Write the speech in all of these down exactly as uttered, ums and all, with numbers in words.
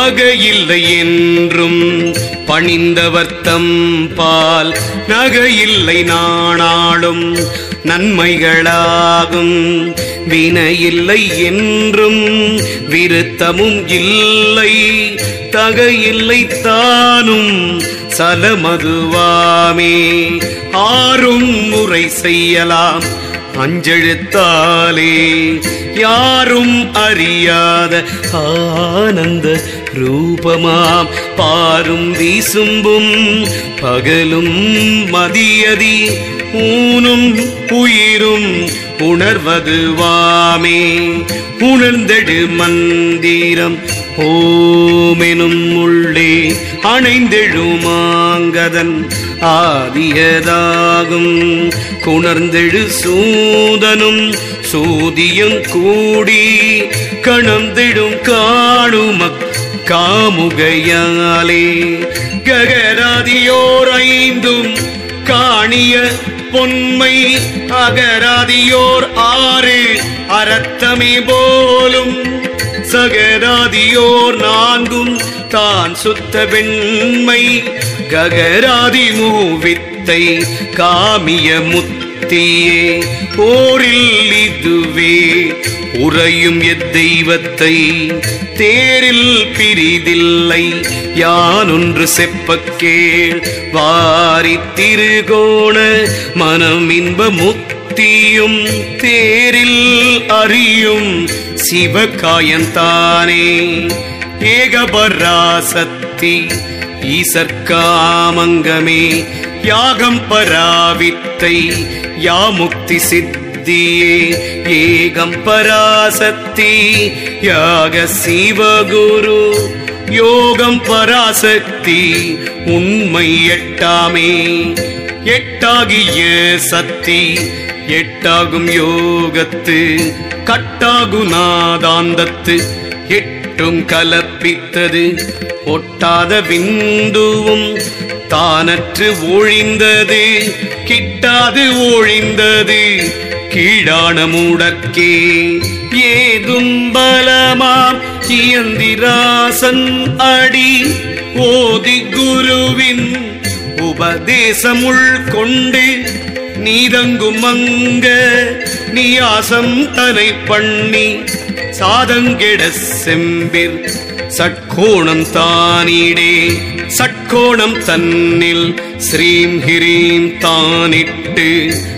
பகையில்லை என்றும் பணிந்தவர்த்தம் பால் நகையில்லை நாணாளும் நன்மைகளாகும். வினையில்லை என்றும் விருத்தமும் இல்லை தகையில்லை தானும் சலமதுவாமே. ஆறும் முறை செய்யலாம் அஞ்செழுத்தாலே யாரும் அறியாத ஆனந்த ரூபமாம் பாரும் வீசும்பும் பகலும் மதியதி ஊனும் உயிரும் உணர்வதுவாமே. உணர்ந்தெடு மந்திரம் ஓமெனும் உள்ளே அணைந்தெழுமாங்கதன் ஆதியதாகும். குணர்ந்தெழு சூதனும் சூதியும் கூடி கணந்திடும் காணுமக் காமுகையாலே. ககராதியோர் ஐந்தும் காணிய பொன்மை அகராதியோர் ஆறு அரத்தமே போலும். சகராதியோர் நான்கும் தான் சுத்த வெண்மை ககராதி மூவித்தை காமிய முத்தியே. போரில் இதுவே உறையும் எத்தெய்வத்தை தேரில் பிரிதில்லை யானொன்று செப்பக்கேள். வாரி திருகோண மனம் இன்ப முத்தியும் தேரில் அறியும் சிவகாயந்தானே. ஏகபராசக்தி ஈசற்காமங்கமே யாகம் பராவித்தை யாமுக்தி சித்தியே. ஏகம் பராசக்தி யாக சிவகுரு யோகம் பராசக்தி உண்மை எட்டாமே. எட்டாகிய சக்தி எட்டாகும் யோகத்து கட்டாகு நாதாந்தத்து எட்டும் கலப்பித்தது. ஒட்டாத விந்துவும் தானற்று ஒழிந்தது கிட்டாது ஒழிந்தது கீழான முடக்கே. ஏதும் பலமாம் இயந்திராசன் அடி ஓதி குருவின் உபதேசமுள் கொண்டு நீதங்கும் அங்க நியாசம் தனை பண்ணி சாதங்கெட செம்பிர் சட்கோணம் தானிடே. சட்கோணம் தன்னில் ஸ்ரீம் ஹிரீம் தானிட்டு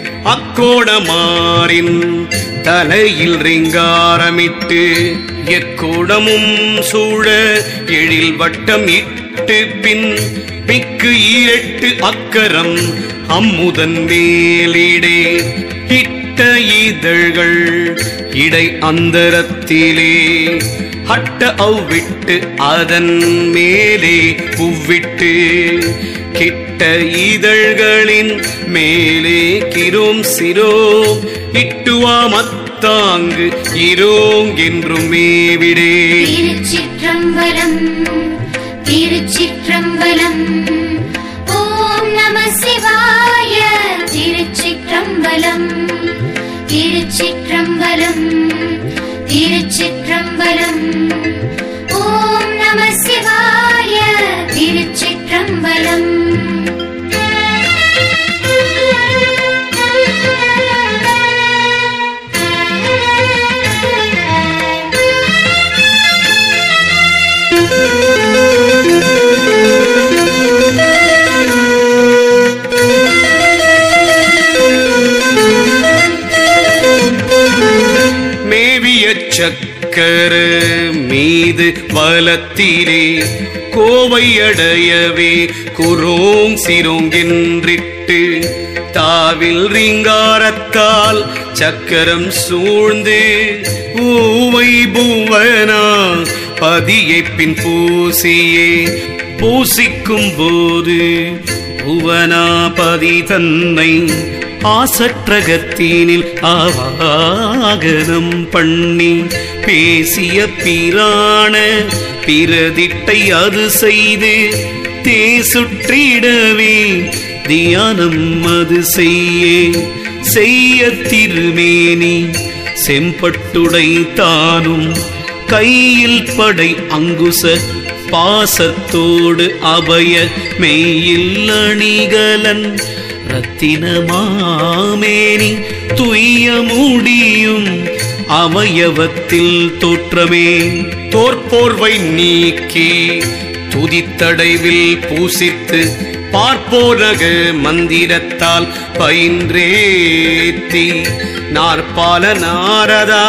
அக்கோணமாரின் தலையில் ரிங்காரமிட்டு எக்கோணமும் சூழ எழில் வட்டம் இட்டு பின் பிக்கு ஈரெட்டு அக்கரம் அம்முதன் மேலிடே. இட்ட இதழ்கள் இடை அந்தரத்திலே ஹட்ட அவ்விட்டு அதன் மேலே புவ்விட்டு கிட்ட இதழ்களின் மேலே கிரோம் சிரோ இட்டுவா மத்தாங்கு இரோங்கென்றும் மேவிடே. திருச்சிற்றம்பலம் திருச்சிற்றம்பலம் ஓம் நம சிவாய. திருச்சிற்றம்பலம் திருச்சிற்றம்பலம் திருச்சிற்றம்பலம் ஓம் நம சிவாய. திருச்சிற்றம்பலம் சக்கர மீது வலத்திலே கோவை அடையவே குரோங் சிரோங்கென்றிட்டு தாவில் ரீங்காரத்தால் சக்கரம் சூழ்ந்து ஊவை பூவனா பதியை பின் பூசியே. பூசிக்கும் போது புவனாபதி தன்னை ஆசற்றகத்தினில் ஆவாகனம் பண்ணி பேசிய பிராண பிரதிட்டை அது செய்து தேசுற்றிடவே தியானம் அது செய்யே. செய்ய திருமேனி செம்பட்டுடை தானும் கையில் படை அங்குச பாசத்தோடு அபய மெய்யில் அணிகலன் ரத்தினமாமேனி துய்ய முடியும் அவயவத்தில் தோற்றமே தோற்போர்வை நீக்கி துதித்தடைவில் பூசித்து பார்ப்போரக மந்திரத்தால் பயின்றேத்தி நாற்பால நாரதா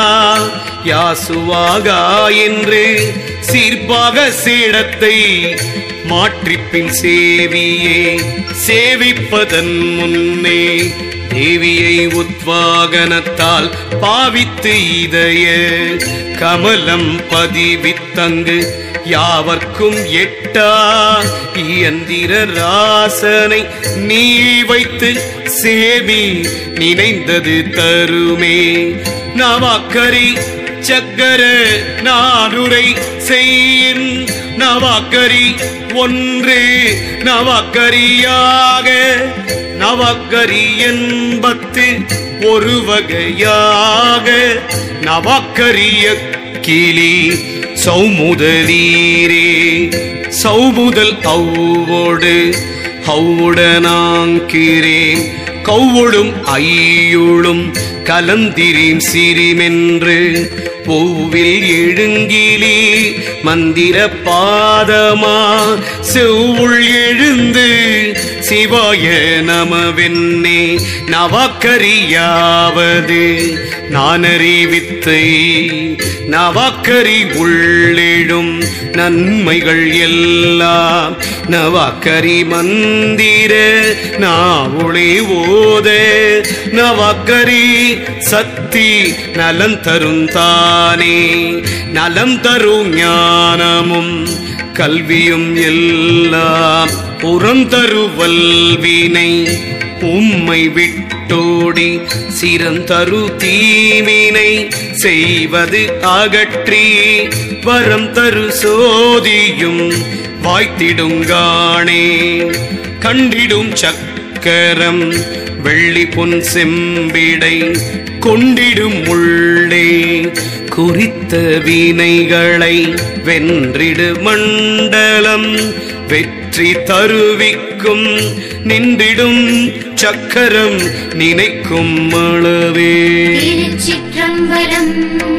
யாசுவாகா என்று சீர்பாக சேடத்தை மாற்றிப்பின் சேவியே சேவிப்பதன் முன்னே தேவியை உத்வாகனத்தால் பாவித்து இதய கமலம் பதிவித்தங்கு யாவர்க்கும் எட்டா இயந்திர ராசனை நீ வைத்து சேவி நினைந்தது தருமே நவாக்கரி சக்கர நானுரை செய்யின் நவாக்கரி ஒன்று நவாக்கரியாக நவாக்கரி என்பத்து ஒரு வகையாக நவாக்கரிய கிளி சௌமுதலீரே சௌமுதல் அவ்வோடு ஹவுடனாங்கிறே கௌவொடும் ஐயுளும் கலந்திரீம் சிரிமென்று பூவில் எழுங்கிலி மந்திர பாதமா செவ்வுள் எழுந்து சிவாய நமவென்னே நவாக்கரியாவது நானறிவித்தை நவாக்கரி உள்ளெழும் நன்மைகள் எல்லாம் நவாக்கரி மந்திர நாவுளே ஓத நவாக்கரி சக்தி நலம் தரும் தானே நலம் தரும் ஞானமும் கல்வியும் எல்லாம் புறந்தருவல்வினை உம்மை விட்டோடி சிறந்தரு தீவினை செய்வது அகற்றி வரம் தரு சோதியும் வாய்த்திடுங்கானே கண்டிடும் சக்கரம் வெள்ளி பொன் செம்பிடை கொண்டிடும் உள்ளே குறித்த வினைகளை வென்றிடு மண்டலம் வெற்றி தருவிக்கும் நின்றிடும் சக்கரம் நினைக்கும் அளவே திருச்சிற்றம்பலம்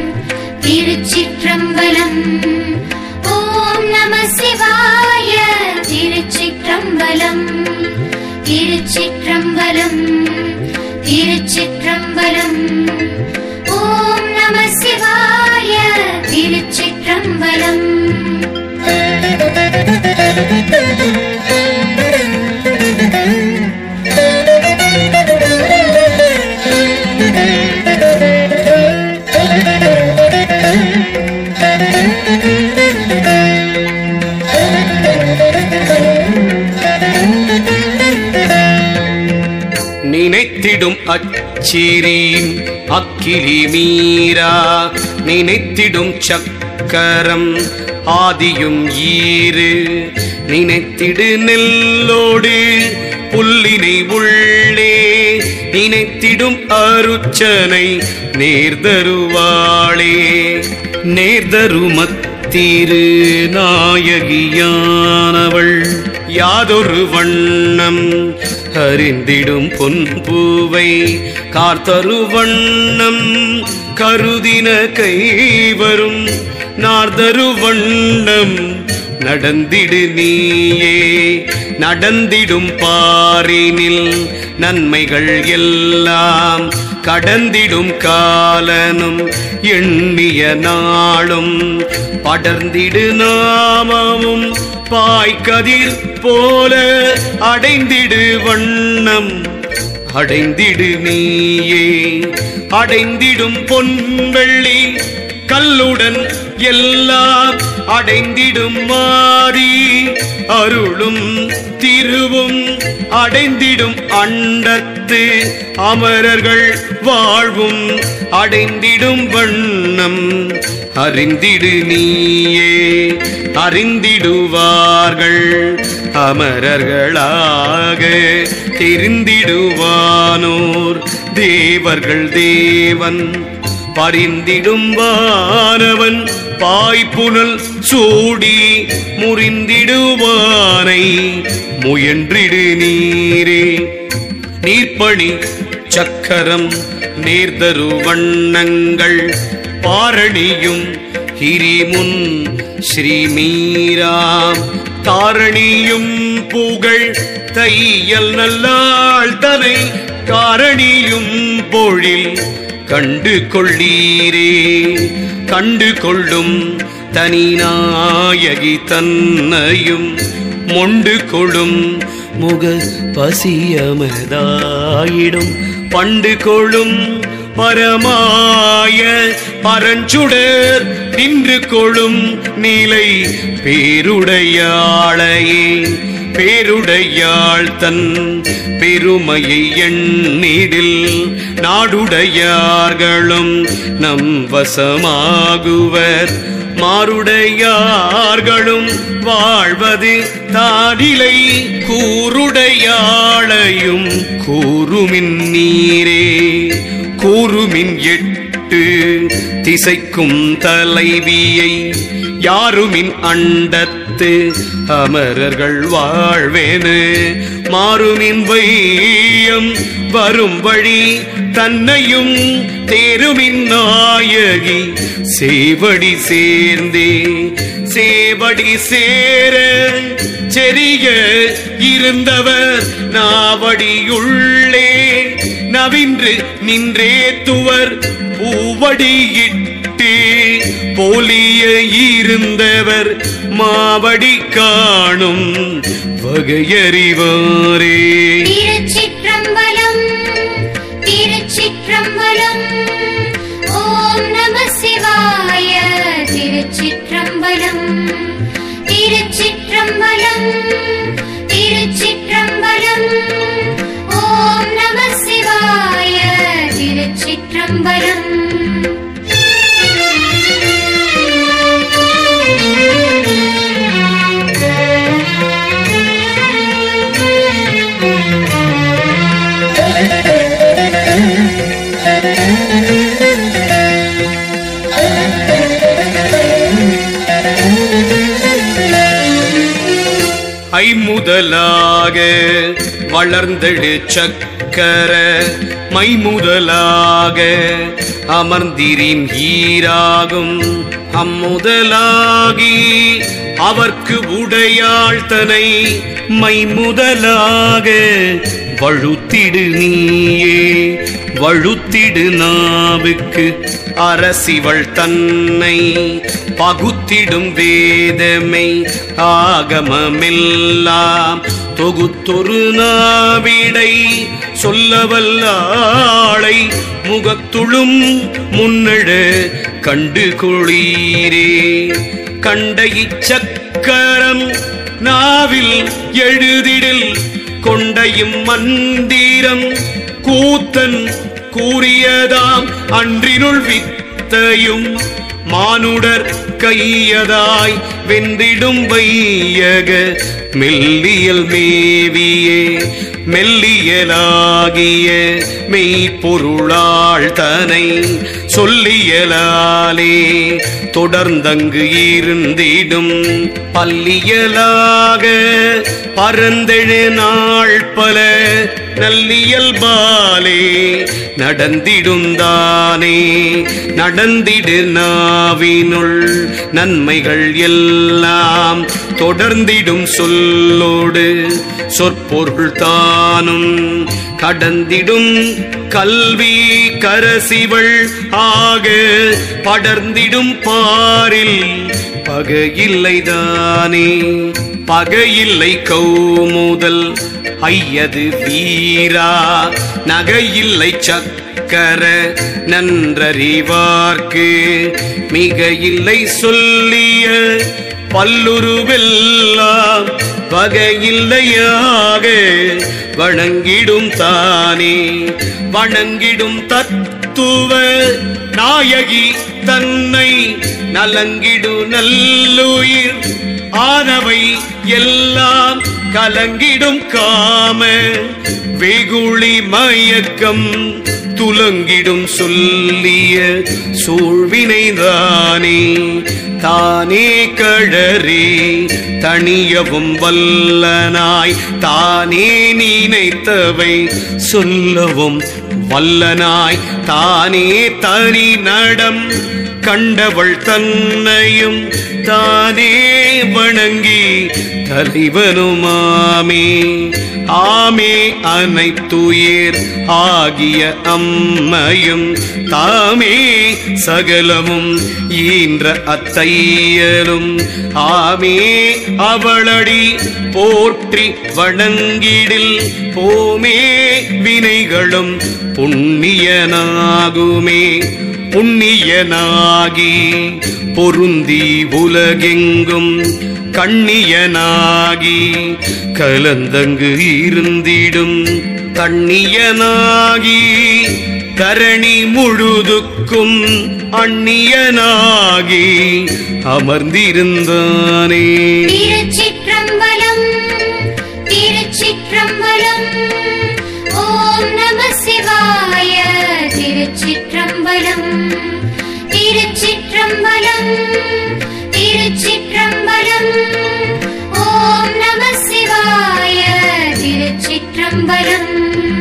திருச்சிற்றம்பலம் ஓம் நம சிவாய திருச்சிற்றம்பலம் திருச்சிற்றம்பலம் திருச்சிற்றம்பலம் ஓம் நம சிவாய திருச்சிற்றம்பலம் நினைத்திடும் அச்சிரீம் அக்கிலி மீரா நினைத்திடும் சக்கரம் ஆதியும் ஈரு நினைத்திடு நெல்லோடு புல்லினை உள்ளே நினைத்திடும் அருச்சனை நேர்தருவாளே நேர்தருமத்திரு நாயகியானவள் யாதொரு வண்ணம் அறிந்திடும் பொன்பூவை கார்த்தரு வண்ணம் கருதின கைவரும் நார்தரு வண்ணம் நடந்திடு நீயே நடந்திடும் பாரினில் நன்மைகள் எல்லாம் கடந்திடும் காலனும் எண்ணிய நாளும் படர்ந்திடு நாமமும் பாய்கதிர் போல அடைந்திடு வண்ணம் அடைந்திடு நீயே அடைந்திடும் பொன்வெள்ளி கல்லுடன் எல்லாம் அடைந்திடும் மாறி அருளும் திருவும் அடைந்திடும் அண்டத்து அமரர்கள் வாழ்வும் அடைந்திடும் வண்ணம் அறிந்திடு நீயே அறிந்திடுவார்கள் அமரர்களாக தெரிந்திடுவானோர் தேவர்கள் தேவன் பரிந்திடும் வானவன் பாய்ப்புனல் சூடி முறிந்திடுவானை முயன்றிடு நீரே. நீர்ப்பணி சக்கரம் நேர்தரு வண்ணங்கள் பாரணியும் ஹிரிமுன் ஸ்ரீமீராம் தாரணியும் புகழ் தையல் நல்லாள் தனை காரணியும் பொழில் கண்டு கொள்ளீரே. கண்டு கொள்ளும் தனி நாயகி தன்னையும் மொண்டு கொள்ளும் முக பசியமதாயிடும் பண்டு கொள்ளும் பரமாய பரஞ்சுடர் நின்று கொள்ளும் நிலை பேருடையாளையே. பேருடையாள் தன் பெருமையை எண்ணிடில் நாடுடையார்களும் நம் வசமாகுவர். மாருடையார்களும் வாழ்வது தானிலை கூருடையாளையும் கூறுமின் நீரே. கூறுமின் எட்டு திசைக்கும் தலைவியை யாருமின் அண்டத்து அமரர்கள் வாழ்வேனு மாறுமின் வையம் வரும் வழி தன்னையும் தேருமின் நாயகி சேவடி சேர்ந்தே. சேவடி சேர செறிய இருந்தவர் நாவடியுள்ளே நவின்று நின்றே துவர் பூவடியிட்டு போலிய இருந்தவர் மாவடி காணும் வகையறிவாரே. திருச்சிற்றம்பலம் திருச்சிற்றம்பலம் ஓம் நம சிவாய. திருச்சிற்றம்பலம் திருச்சிற்றம்பலம் திருச்சிற்றம்பலம் ஓம் நம சிவாய. திருச்சிற்றம்பலம் ஐமுதலாக வளர்ந்தெழு சக்கர மைமுதலாக அமர்ந்திரின் ஈராகும் அம்முதலாகி அவர்க்கு உடையாள் தனை மைமுதலாக வழுத்திடு நீயே. வழுத்திடு நாவுக்கு அரசிவள் தன்னை பகுத்திடும் வேதமை ஆகமமெல்லாம் தொகுத்தொரு நாவிடை சொல்லவல்லாளை முகத்துளும் முன்னெழ கண்டு கொளீரே. கண்ட இச்சக்கரம் நாவில் எழுதிடில் கொண்டையும் மந்திரம் கூத்தன் கூறியதாம் அன்றினுள் வித்தையும் மானுடர் கையதாய் வென்றிடும் வையக மெல்லியல் மேவியே. மெல்லியலாகிய மெய்ப்பொருளாள் தனை சொல்லியலாலே தொடர்ந்தங்கு இருந்திடும் பல்லியலாக பரந்தெழு நாள் பல நல்லியல்பாலே நடந்திடுந்தானே. நடந்திடு நாவினுள் நன்மைகள் எல்லாம் தொடர்ந்திடும் சொல்லோடு சொற்பொருள் தானும் கடந்திடும் கல்வி கரசிவள் ஆக படர்ந்திடும் பாரில் பகையில்லைதானே. பகையில்லை கௌமுதல் ஐயது வீரா நகையில்லை சக்கர நன்றறிவார்க்கு மிக இல்லை சொல்லிய பல்லுருவெல்லாம் வகையில்லையாக வணங்கிடும் தானே. வணங்கிடும் தத்துவ நாயகி தன்னை நலங்கிடு நல்லுயிர் ஆனவை எல்லாம் கலங்கிடும் காம வெகுளி மயக்கம் துலங்கிடும் சொல்லிய சூழ்வினைதானே தானே கழறி தணியவும் வல்லனாய் தானே நினைத்தவை சொல்லவும் வல்லனாய் தானே தனி நடம் கண்டவள் தன்னையும் தானே வணங்கி தலைவனுமாமே ஆமே அனைத்துயிர் ஆகிய அம்மையும் தாமே சகலமும் ஈன்ற அத்தையலும் ஆமே அவளடி போற்றி வணங்கிடில் போமே வினைகளும் புண்ணியனாகுமே புண்ணியனாகி பொருந்தி உலகெங்கும் கண்ணியனாகி கலந்தங்கு இருந்திடும் கண்ணியனாகி தரணி முழுதுக்கும் அந்நியனாகி அமர்ந்திருந்தானே. திருச்சிற்றம்பலம் திருச்சிற்றம்பலம் ஓம் நம சிவாய. திருச்சிற்றம்பலம் திருச்சிற்றம்பலம் திருச்சிற்றம்பலம் ஓம் நம சிவாய. திருச்சிற்றம்பலம்.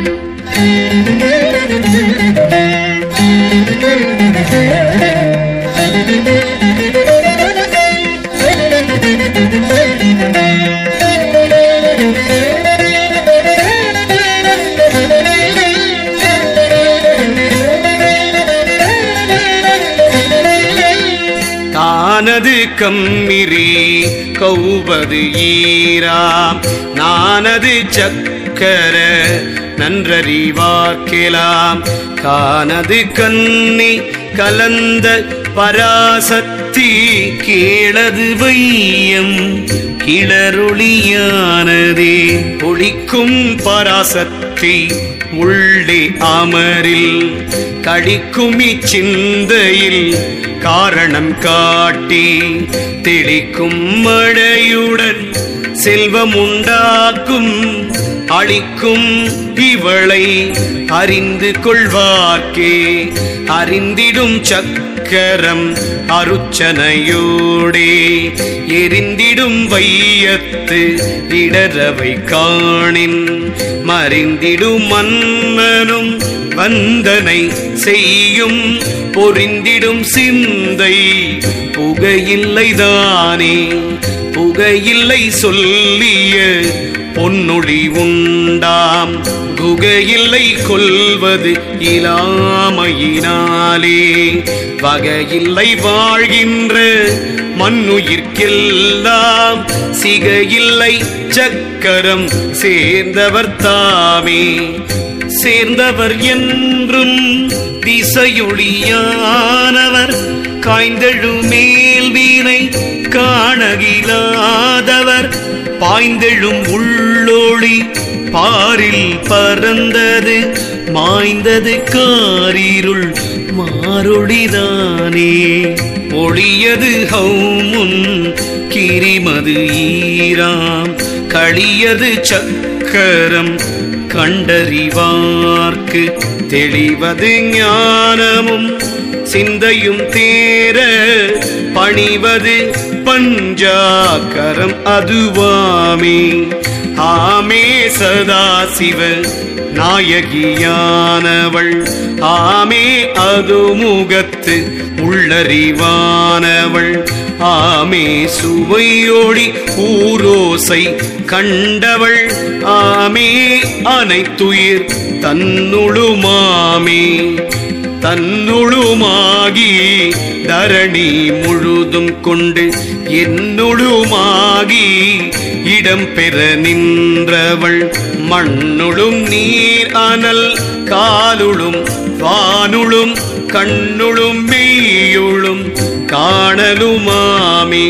தானது கம்மிரி கௌவது ஈராம் நானது சக்கர நன்றறிவார்க்கலாம் கானது கண்ணி கலந்த பராசக்தி கீழது வையம் கிளரொளியானதே ஒளிக்கும் பராசக்தி உள்ளே அமரில் கடிக்கும் இச்சிந்தையில் காரணம் காட்டி தெளிக்கும் மழையுடன் செல்வம் உண்டாக்கும் அளிக்கும் இவளை அறிந்து கொள்வார்க்கே அறிந்திடும் சக்கரம் அருச்சனையோடே எரிந்திடும் வையத்து இடரவை காணின் மறிந்திடும் மன்னனும் வந்தனை செய்யும் பொறிந்திடும் சிந்தை புகையில்லைதானே புகையில்லை சொல்லிய பொன்னொழி உண்டாம் குகையில்லை கொள்வது இலாமையினாலே வகையில்லை வாழ்கின்ற மண்ணுயிர்க்கெல்லாம் சிகையில்லை சக்கரம் சேர்ந்தவர் தாமே சேர்ந்தவர் என்றும் திசையொளியானவர் காய்ந்தெழு மேல் வீணை காணகிலாதவர் பாய்ந்தெழும் உள்ளொளி பாரில் பறந்தது மாய்ந்தது காரிருள் மாரொளிதானே ஒளியது ஹவுமுன் கிரிமது ஈராம் களியது சக்கரம் கண்டறிவார்க்கு தெளிவது ஞானமும் சிந்தையும் தேர பணிவது பஞ்சாக்கரம் அதுவாமே ஆமே சதாசிவ நாயகியானவள் ஆமே அதுமுகத்து உள்ளறிவானவள் ஆமே சுவையோடி ஊரோசை கண்டவள் ஆமே அனைத்துயிர் தன்னுளுமாமே தன்னுளுமாகி தரணி முழுதும் கொண்டு என்னுளுமாகி இடம் பெற நின்றவள் மண்ணுளும் நீர் அனல் காலுளும் வானுளும் கண்ணுளும் மெய்யுளும் காணலுமாமே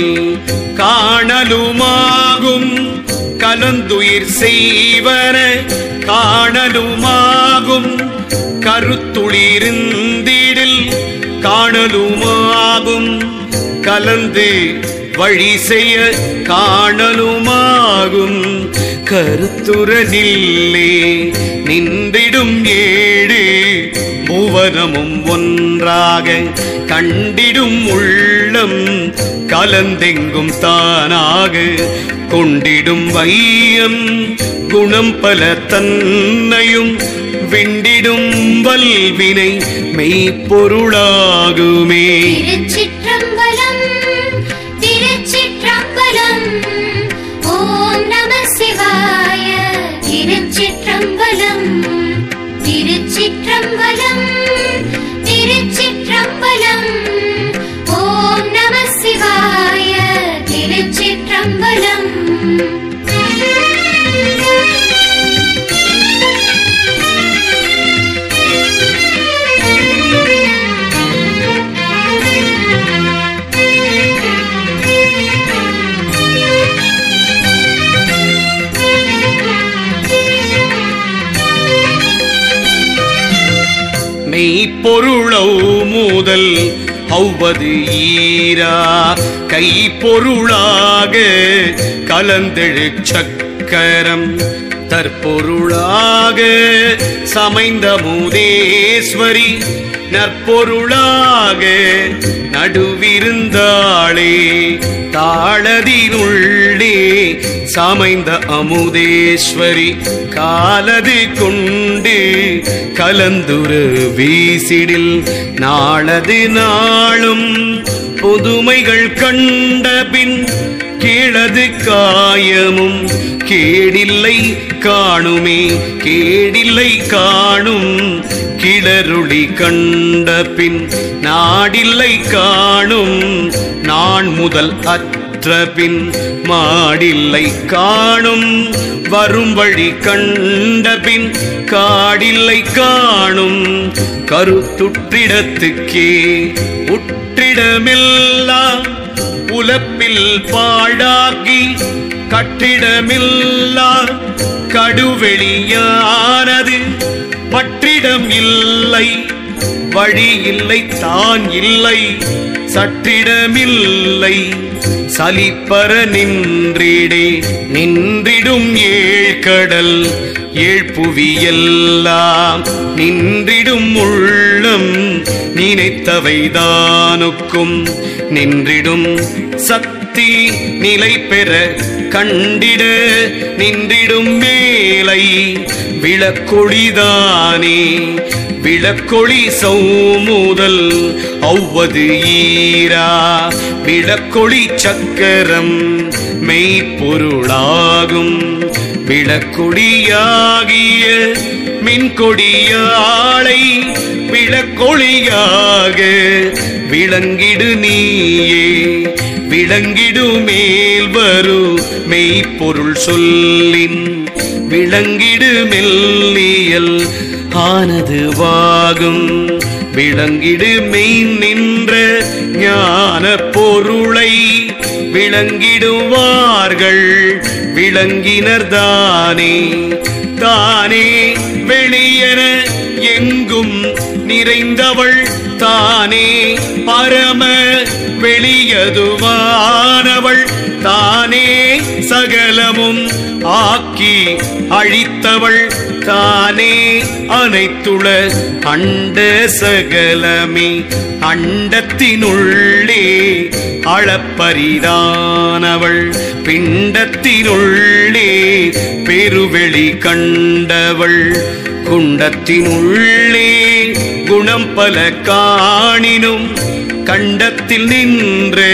காணலுமாகும் கலந்துயிர் செய்வன காணலுமாகும் கருத்துளிருந்திடில் காணலுமாகும் கலந்து வழி செய்ய காணலுமாகும் கருத்துரனில்லே நின்றிடும் ஏடு மூவனமும் ஒன்றாக கண்டிடும் உள்ளம் கலந்தெங்கும் தானாக கொண்டிடும் வையம் குணம் பல தன்னையும் விண்டிடும் வல்வினை மெய்ப்பொருளாகுமே. திருச்சிற்றம்பலம் திருச்சிற்றம்பலம் ஓம் நம சிவாய. திருச்சிற்றம்பலம் திருச்சிற்றம்பலம் திருச்சிற்றம்பலம் ஓம் நம சிவாய. திருச்சிற்றம்பலம் மெய்ப்பொருளவு முதல் அவ்வது ஈரா கைப்பொருளாக கலந்தெழு சக்கரம் தற்பொருளாக சமைந்த மூதேஸ்வரி நற்பொருளாக நடுவிருந்தாளே தாளதினுள்ளே சமைந்த அமுதேஸ்வரி காலது கொண்டு கலந்துரு வீசிடில் நாளது நாளும் புதுமைகள் கண்டபின் கீழது காயமும் கேடில்லை காணுமே. கேடில்லை காணும் கிளருளி கண்டபின் நாடில்லை காணும் நான் முதல் அற்றபின் மாடில்லை காணும் வரும் வழி கண்டபின் காடில்லை காணும் கருத்துற்றிடத்துக்கே உற்றிடமெல்லாம் உலப்பில் பாழாக்கி கட்டிடமில்லா கடுவெளியானது பற்றிடம் இல்லை வழி இல்லை தான் இல்லை சற்றிடமில்லை சலிப்பற நின்றிடே நின்றிடும் ஏழ்கடல் ஏழ்புவியெல்லாம் நின்றிடும் உள்ளம் நினைத்தவைதானுக்கும் நின்றிடும் சக்தி நிலை பெற கண்டிட நின்றிடும் மேலை விளக்கொளிதானே. விளக்கொளி சௌமுதல் அவ்வது ஈரா விளக்கொளி சக்கரம் மெய்ப்பொருளாகும் விளக்கொடியாகிய மின்கொடியாளை விளக்கொளியாக விளங்கிடு நீயே. விளங்கிடு மேல் வரு மெய்ப்பொருள் சொல்லின் விளங்கிடு மெல்லியல் ஆனதுவாகும் விளங்கிடு மெய் நின்ற ஞான பொருளை விளங்கிடுவார்கள் விளங்கினர்தானே. தானே வெளியென எங்கும் நிறைந்தவள் தானே பரம வெளியதுவானவள் தானே சகலமும் ஆக்கி அழித்தவள் தானே அனைத்துள அண்ட சகலமே அண்டத்தினுள்ளே அளப்பரிதானவள் பிண்டத்தினுள்ளே பெருவெளி கண்டவள் குண்டத்தினுள்ளே குணம் பல காணினும் கண்டத்தில் நின்று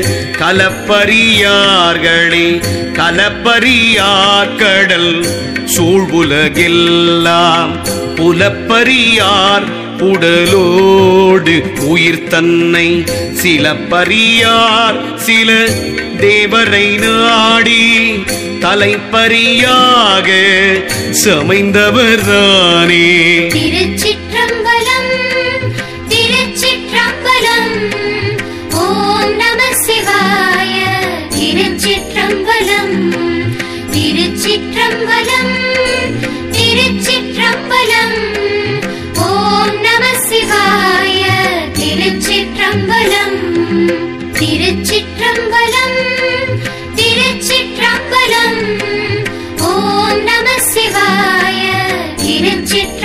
கலப்பரியார்களே கலப்பரியார் கடல் சூழ்வுலகெல்லாம் புலப்பரியார் உடலோடு உயிர் தன்னை சில பரியார் சில தேவரை நாடி தலைப்பரியாக சமைந்தவர்தானே. திருச்சிற்றம்பலம் திருச்சிற்றம்பலம் ஓம் நம சிவாய. திருச்சிற்றம்பலம் திருச்சிற்றம்பலம் திருச்சிற்றம்பலம் ஓம் நம சிவாய. திருச்சிற்றம்பலம் திருச்சிற்றம்பலம் திருச்சிற்றம்பலம் ஓம் நம சிவாய. திருச்சிற்றம்பலம்